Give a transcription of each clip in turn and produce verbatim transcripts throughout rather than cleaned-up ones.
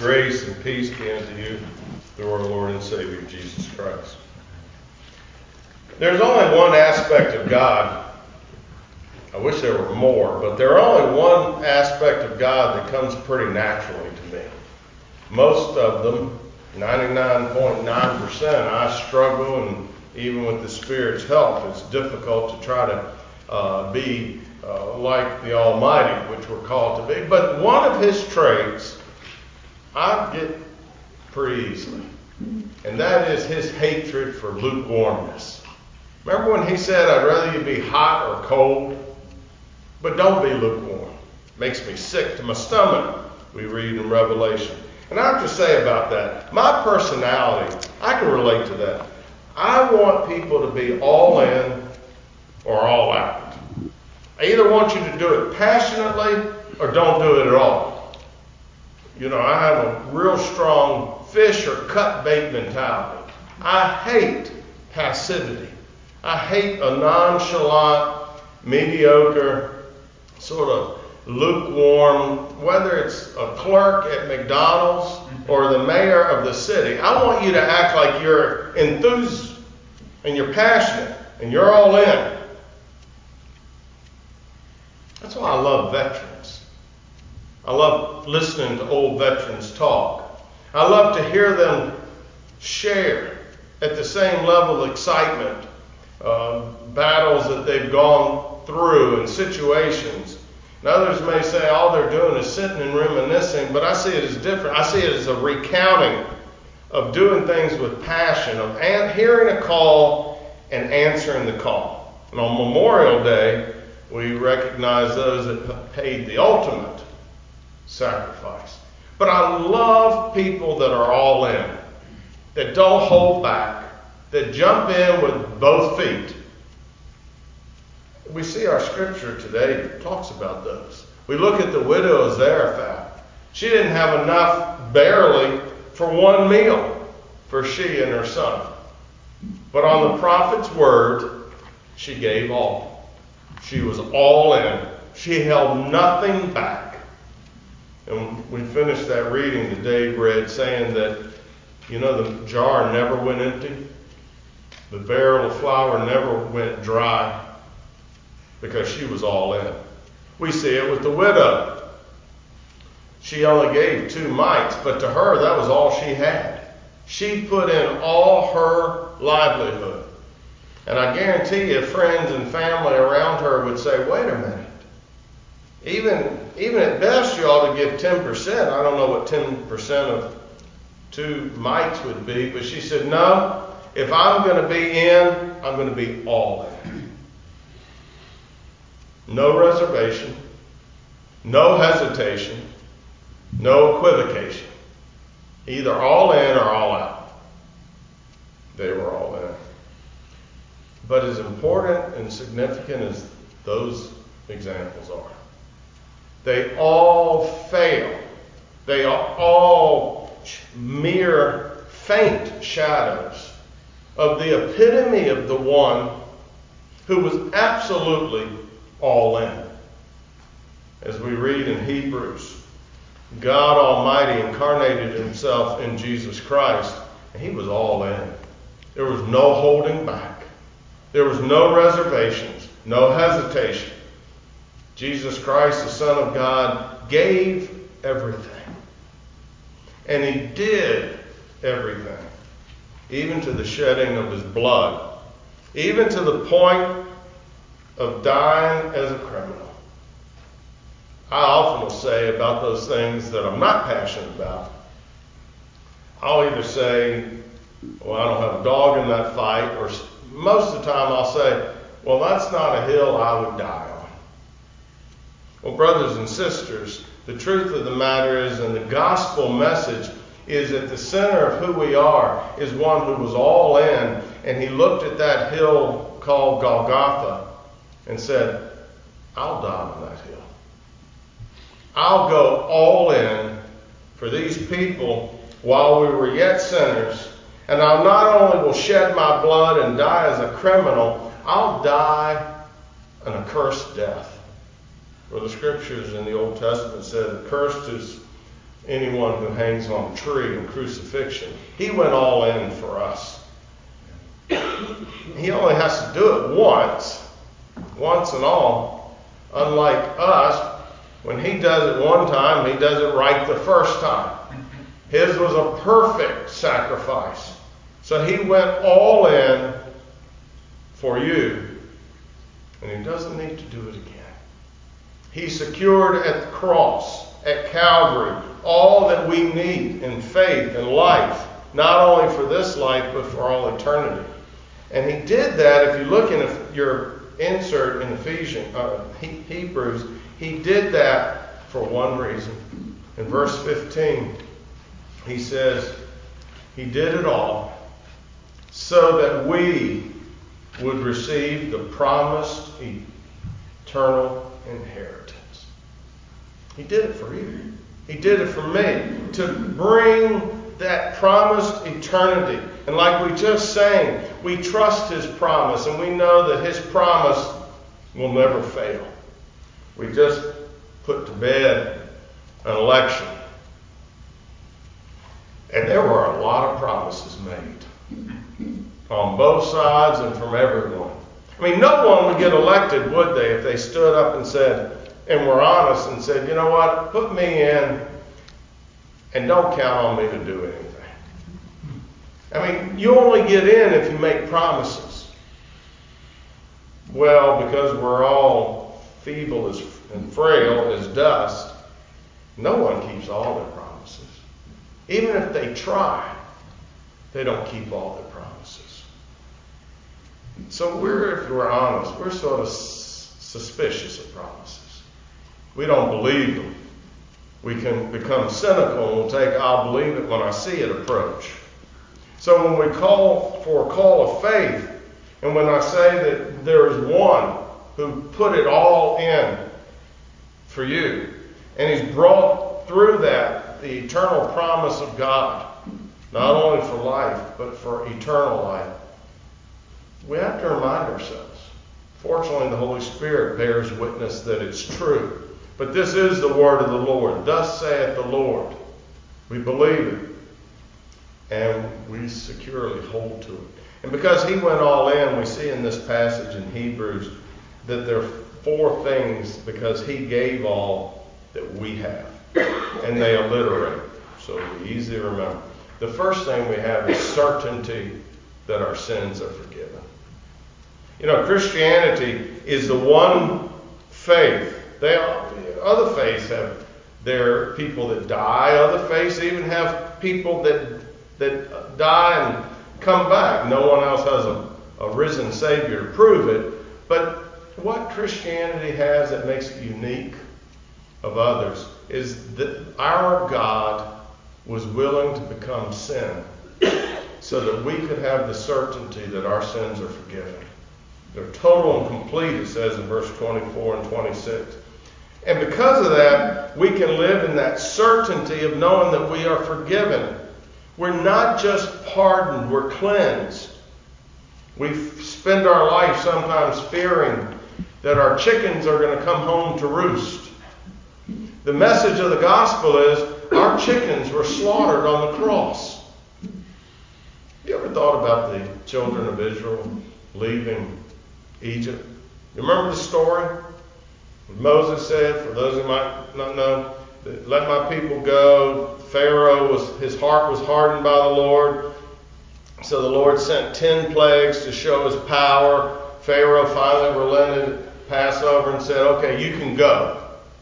Grace and peace be unto you through our Lord and Savior, Jesus Christ. There's only one aspect of God. I wish there were more, but there's only one aspect of God that comes pretty naturally to me. Most of them, ninety-nine point nine percent, I struggle, and even with the Spirit's help, it's difficult to try to uh, be uh, like the Almighty, which we're called to be. But one of His traits I get pretty easily, and that is His hatred for lukewarmness. Remember when He said, I'd rather you be hot or cold, but don't be lukewarm. Makes me sick to my stomach, we read in Revelation. And I have to say about that, my personality, I can relate to that. I want people to be all in or all out. I either want you to do it passionately or don't do it at all. You know, I have a real strong fish or cut bait mentality. I hate passivity. I hate a nonchalant, mediocre, sort of lukewarm, whether it's a clerk at McDonald's or the mayor of the city. I want you to act like you're enthused and you're passionate and you're all in. That's why I love veterans. I love listening to old veterans talk. I love to hear them share at the same level of excitement, uh, battles that they've gone through and situations. And others may say all they're doing is sitting and reminiscing, but I see it as different. I see it as a recounting of doing things with passion, of an- hearing a call and answering the call. And on Memorial Day, we recognize those that paid the ultimate sacrifice. But I love people that are all in, that don't hold back, that jump in with both feet. We see our scripture today talks about those. We look at the widow of Zarephath. She didn't have enough barely for one meal for she and her son. But on the prophet's word, she gave all. She was all in. She held nothing back. And we finished that reading that Dave read saying that, you know, the jar never went empty. The barrel of flour never went dry because she was all in. We see it with the widow. She only gave two mites, but to her that was all she had. She put in all her livelihood. And I guarantee you friends and family around her would say, wait a minute. Even, even at best, you ought to give ten percent. I don't know what ten percent of two mites would be, but she said, no, if I'm going to be in, I'm going to be all in. No reservation, no hesitation, no equivocation. Either all in or all out. They were all in. But as important and significant as those examples are, they all fail. They are all mere faint shadows of the epitome of the one who was absolutely all in. As we read in Hebrews, God Almighty incarnated Himself in Jesus Christ, and He was all in. There was no holding back. There was no reservations, no hesitation. Jesus Christ, the Son of God, gave everything. And He did everything, even to the shedding of His blood, even to the point of dying as a criminal. I often will say about those things that I'm not passionate about. I'll either say, well, I don't have a dog in that fight, or most of the time I'll say, well, that's not a hill I would die on. Well, brothers and sisters, the truth of the matter is, and the gospel message is at the center of who we are, is one who was all in, and He looked at that hill called Golgotha and said, I'll die on that hill. I'll go all in for these people while we were yet sinners, and I not only will shed my blood and die as a criminal, I'll die an accursed death. For the scriptures in the Old Testament said, cursed is anyone who hangs on a tree in crucifixion. He went all in for us. He only has to do it once, once and all. Unlike us, when he does it one time, he does it right the first time. His was a perfect sacrifice. So he went all in for you, and he doesn't need to do it again. He secured at the cross, at Calvary, all that we need in faith and life, not only for this life, but for all eternity. And he did that, if you look in your insert in Ephesians, uh, Hebrews, he did that for one reason. In verse fifteen, he says, he did it all so that we would receive the promised eternal inheritance. He did it for you. He did it for me to bring that promised eternity. And like we just sang, we trust his promise, and we know that his promise will never fail. We just put to bed an election. And there were a lot of promises made on both sides and from everyone. I mean, no one would get elected, would they, if they stood up and said, and were honest and said, you know what, put me in and don't count on me to do anything. I mean, you only get in if you make promises. Well, because we're all feeble as, and frail as dust, no one keeps all their promises. Even if they try, they don't keep all their promises. So we're, if we're honest, we're sort of s- suspicious of promises. We don't believe them. We can become cynical and we'll take, I'll believe it when I see it approach. So when we call for a call of faith, and when I say that there is one who put it all in for you, and he's brought through that the eternal promise of God, not only for life, but for eternal life, we have to remind ourselves. Fortunately, the Holy Spirit bears witness that it's true. But this is the word of the Lord. Thus saith the Lord. We believe it. And we securely hold to it. And because he went all in, we see in this passage in Hebrews that there are four things because he gave all that we have. And they alliterate. So it'll be easy to remember. The first thing we have is certainty that our sins are forgiven. You know, Christianity is the one faith. They other faiths have their people that die. Other faiths even have people that that die and come back. No one else has a, a risen Savior to prove it. But what Christianity has that makes it unique of others is that our God was willing to become sin so that we could have the certainty that our sins are forgiven. They're total and complete, it says in verse twenty-four and twenty-six. And because of that, we can live in that certainty of knowing that we are forgiven. We're not just pardoned, we're cleansed. We spend our life sometimes fearing that our chickens are going to come home to roost. The message of the gospel is our chickens were slaughtered on the cross. You ever thought about the children of Israel leaving Egypt? You remember the story? Moses said, for those who might not know, let my people go. Pharaoh, was his heart was hardened by the Lord. So the Lord sent ten plagues to show his power. Pharaoh finally relented, passed over and said, okay, you can go.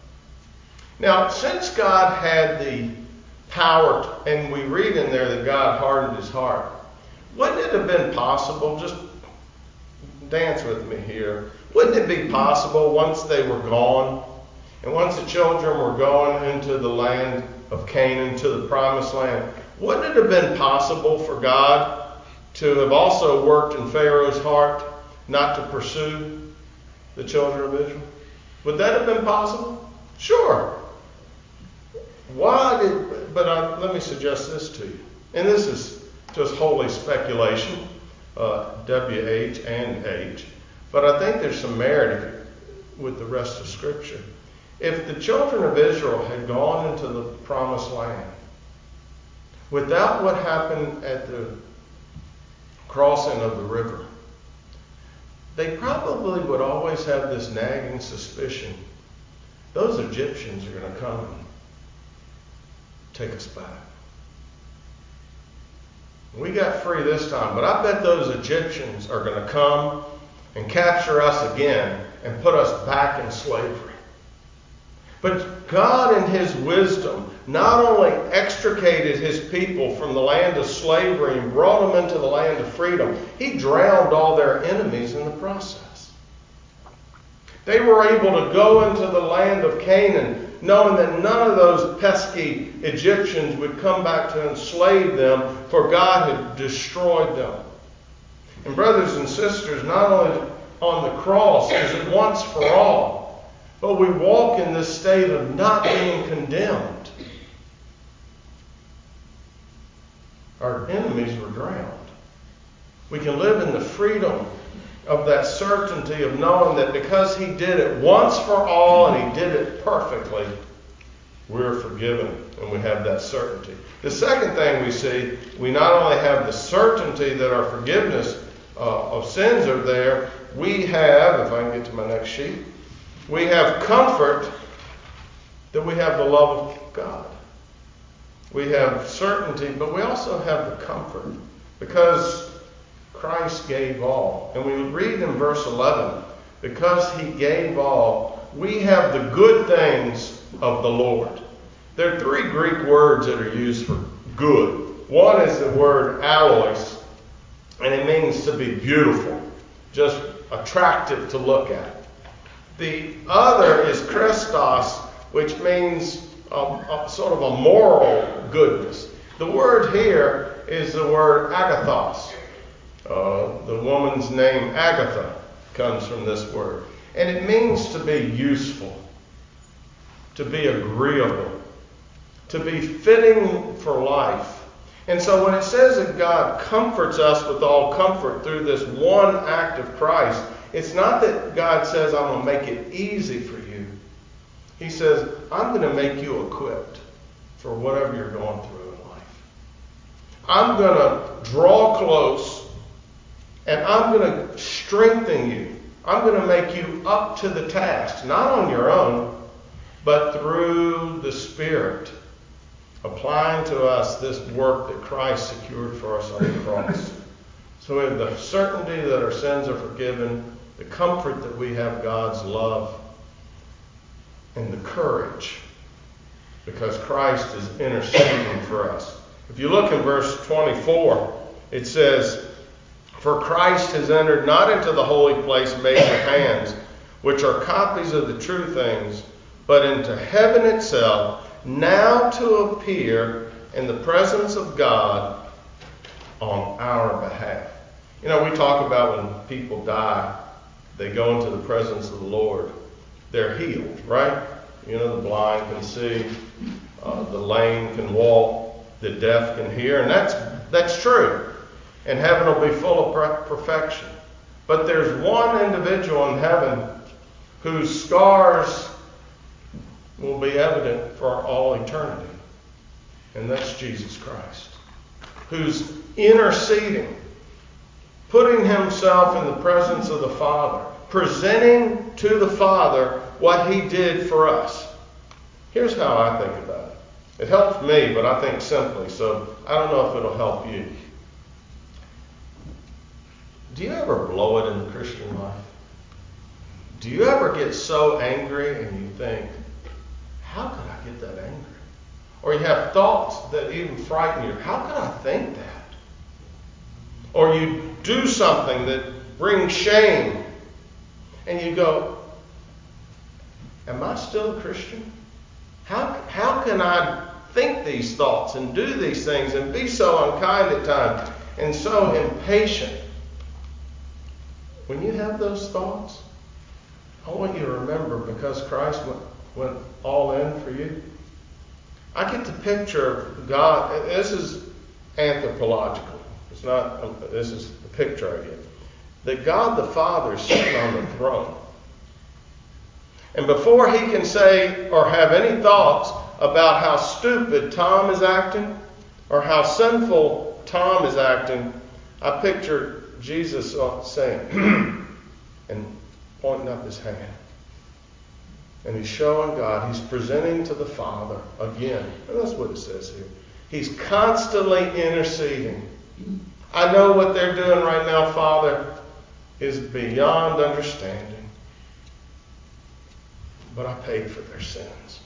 Now, since God had the power, and we read in there that God hardened his heart, wouldn't it have been possible, just dance with me here, wouldn't it be possible once they were gone, and once the children were going into the land of Canaan, to the promised land, wouldn't it have been possible for God to have also worked in Pharaoh's heart not to pursue the children of Israel? Would that have been possible? Sure. Why did, but I, let me suggest this to you. And this is just wholly speculation, uh, W H and H. But I think there's some merit with the rest of Scripture. If the children of Israel had gone into the promised land without what happened at the crossing of the river, they probably would always have this nagging suspicion. Those Egyptians are going to come and take us back. We got free this time, but I bet those Egyptians are going to come and capture us again and put us back in slavery. But God in his wisdom not only extricated his people from the land of slavery and brought them into the land of freedom, he drowned all their enemies in the process. They were able to go into the land of Canaan knowing that none of those pesky Egyptians would come back to enslave them, for God had destroyed them. And brothers and sisters, not only on the cross is it once for all, but we walk in this state of not being condemned. Our enemies were drowned. We can live in the freedom of that certainty of knowing that because he did it once for all and he did it perfectly, we're forgiven and we have that certainty. The second thing we see, we not only have the certainty that our forgiveness uh, of sins are there, we have, if I can get to my next sheet, we have comfort that we have the love of God. We have certainty, but we also have the comfort because Christ gave all. And we read in verse eleven, because he gave all, we have the good things of the Lord. There are three Greek words that are used for good. One is the word alloys, and it means to be beautiful, just attractive to look at. The other is Christos, which means a, a sort of a moral goodness. The word here is the word agathos. Uh, the woman's name Agatha comes from this word. And it means to be useful, to be agreeable, to be fitting for life. And so when it says that God comforts us with all comfort through this one act of Christ, it's not that God says, I'm going to make it easy for you. He says, I'm going to make you equipped for whatever you're going through in life. I'm going to draw close and I'm going to strengthen you. I'm going to make you up to the task, not on your own, but through the Spirit, applying to us this work that Christ secured for us on the cross. So we have the certainty that our sins are forgiven, the comfort that we have God's love, and the courage because Christ is interceding for us. If you look in verse twenty-four, it says, for Christ has entered not into the holy place made with hands, which are copies of the true things, but into heaven itself, now to appear in the presence of God on our behalf. You know, we talk about when people die, they go into the presence of the Lord. They're healed, right? You know, the blind can see, uh, the lame can walk, the deaf can hear, and that's that's true. And heaven will be full of perfection. But there's one individual in heaven whose scars will be evident for all eternity. And that's Jesus Christ, who's interceding, putting himself in the presence of the Father, presenting to the Father what he did for us. Here's how I think about it. It helps me, but I think simply, so I don't know if it'll help you. Do you ever blow it in the Christian life? Do you ever get so angry and you think, how could I get that angry? Or you have thoughts that even frighten you. How could I think that? Or you do something that brings shame and you go, am I still a Christian? How, how can I think these thoughts and do these things and be so unkind at times and so impatient? When you have those thoughts, I want you to remember because Christ went, went all in for you. I get the picture of God. This is anthropological. It's not, this is the picture I get. That God the Father is sitting on the throne. And before he can say or have any thoughts about how stupid Tom is acting or how sinful Tom is acting, I picture Jesus saying, and pointing up his hand. And he's showing God, he's presenting to the Father again. And that's what it says here. He's constantly interceding. I know what they're doing right now, Father, is beyond understanding. But I paid for their sins.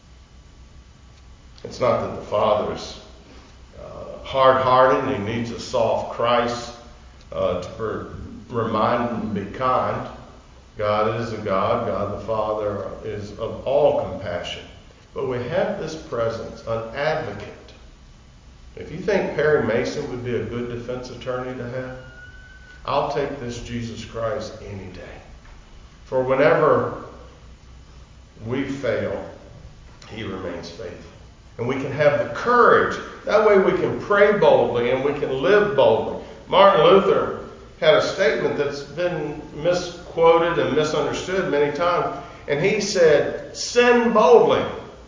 It's not that the Father's uh, hard-hearted and he needs a soft Christ uh, to per- remind him to be kind. God is a God. God the Father is of all compassion. But we have this presence, an advocate. If you think Perry Mason would be a good defense attorney to have, I'll take this Jesus Christ any day. For whenever we fail, he remains faithful. And we can have the courage. That way we can pray boldly and we can live boldly. Martin Luther had a statement that's been misquoted and misunderstood many times. And he said, sin boldly,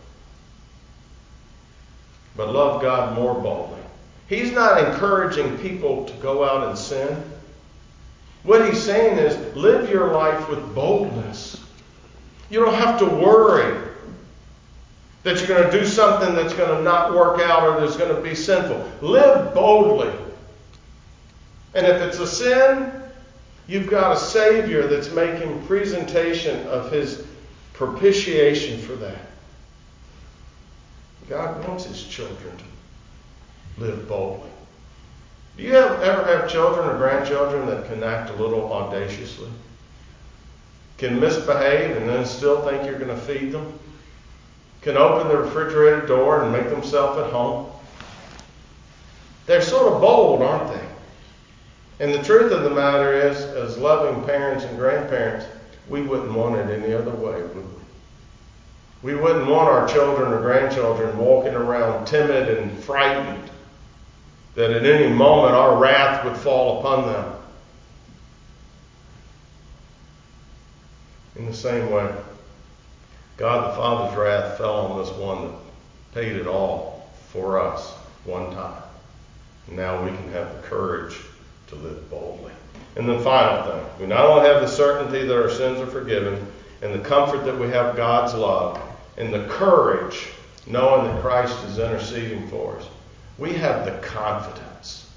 but love God more boldly. He's not encouraging people to go out and sin. What he's saying is, live your life with boldness. You don't have to worry that you're going to do something that's going to not work out or that's going to be sinful. Live boldly. And if it's a sin, you've got a Savior that's making presentation of his propitiation for that. God wants his children to live boldly. Do you have, ever have children or grandchildren that can act a little audaciously? Can misbehave and then still think you're going to feed them? Can open the refrigerator door and make themselves at home? They're sort of bold, aren't they? And the truth of the matter is, as loving parents and grandparents, we wouldn't want it any other way, would we? We wouldn't want our children or grandchildren walking around timid and frightened, that at any moment our wrath would fall upon them. In the same way, God the Father's wrath fell on this one that paid it all for us one time. And now we can have the courage to live boldly. And the final thing, we not only have the certainty that our sins are forgiven, and the comfort that we have God's love, and the courage knowing that Christ is interceding for us, we have the confidence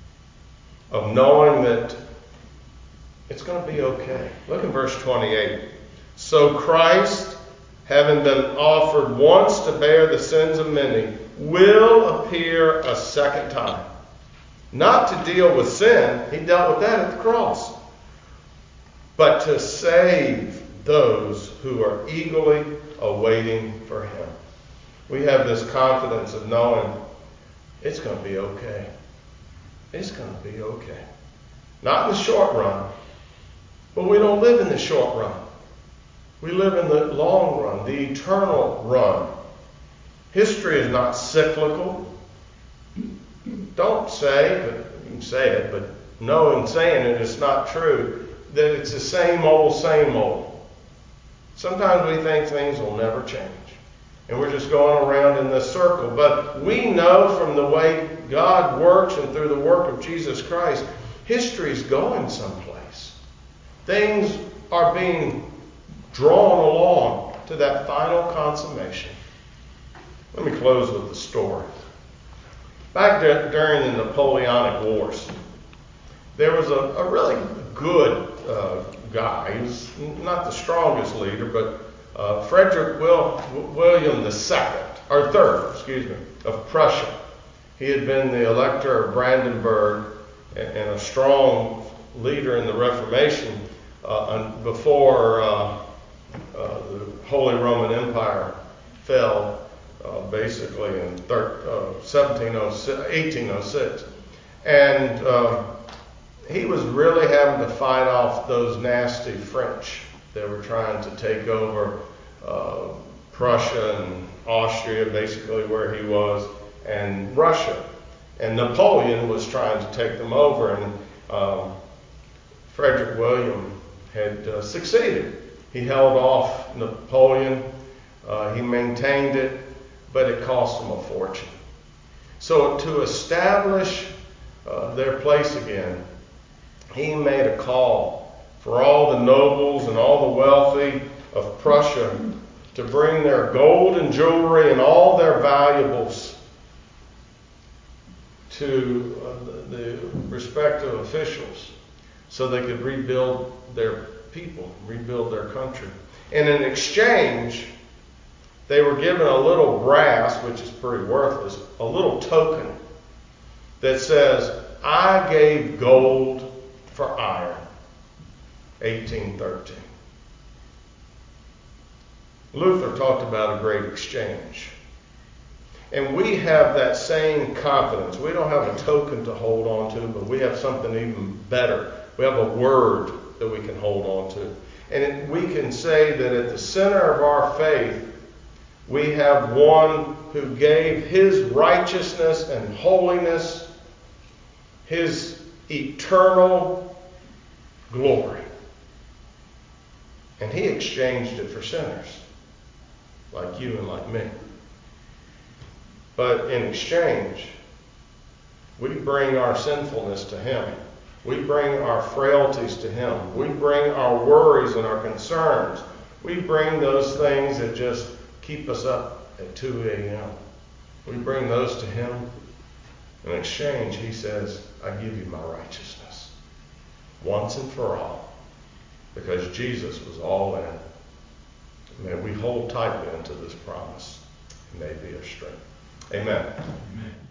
of knowing that it's going to be okay. Look in verse twenty-eight. So Christ, having been offered once to bear the sins of many, will appear a second time. Not to deal with sin, he dealt with that at the cross, but to save those who are eagerly awaiting for him. We have this confidence of knowing it's going to be okay. It's going to be okay. Not in the short run, but we don't live in the short run. We live in the long run, the eternal run. History is not cyclical. Don't say, but you can say it, but knowing, saying it is not true, that it's the same old, same old. Sometimes we think things will never change. And we're just going around in this circle. But we know from the way God works and through the work of Jesus Christ, history is going someplace. Things are being drawn along to that final consummation. Let me close with the story. Back de- during the Napoleonic Wars, there was a, a really good uh, guy. He was not the strongest leader, but uh, Frederick Will, William the Second, or Third, excuse me, of Prussia. He had been the Elector of Brandenburg and, and a strong leader in the Reformation uh, before uh, uh, the Holy Roman Empire fell. Uh, basically in eighteen oh six. And uh, he was really having to fight off those nasty French that were trying to take over uh, Prussia and Austria, basically where he was, and Russia. And Napoleon was trying to take them over, and um, Frederick William had uh, succeeded. He held off Napoleon. Uh, he maintained it, but it cost him a fortune. So to establish uh, their place again, he made a call for all the nobles and all the wealthy of Prussia to bring their gold and jewelry and all their valuables to uh, the, the respective officials so they could rebuild their people, rebuild their country. And in exchange, they were given a little brass, which is pretty worthless, a little token that says, I gave gold for iron, eighteen thirteen. Luther talked about a great exchange. And we have that same confidence. We don't have a token to hold on to, but we have something even better. We have a word that we can hold on to. And it, we can say that at the center of our faith, we have one who gave his righteousness and holiness, his eternal glory. And he exchanged it for sinners, like you and like me. But in exchange, we bring our sinfulness to him. We bring our frailties to him. We bring our worries and our concerns. We bring those things that just keep us up at two a.m. We bring those to him. In exchange, he says, I give you my righteousness once and for all, because Jesus was all in. May we hold tightly into this promise. May be our strength. Amen. Amen.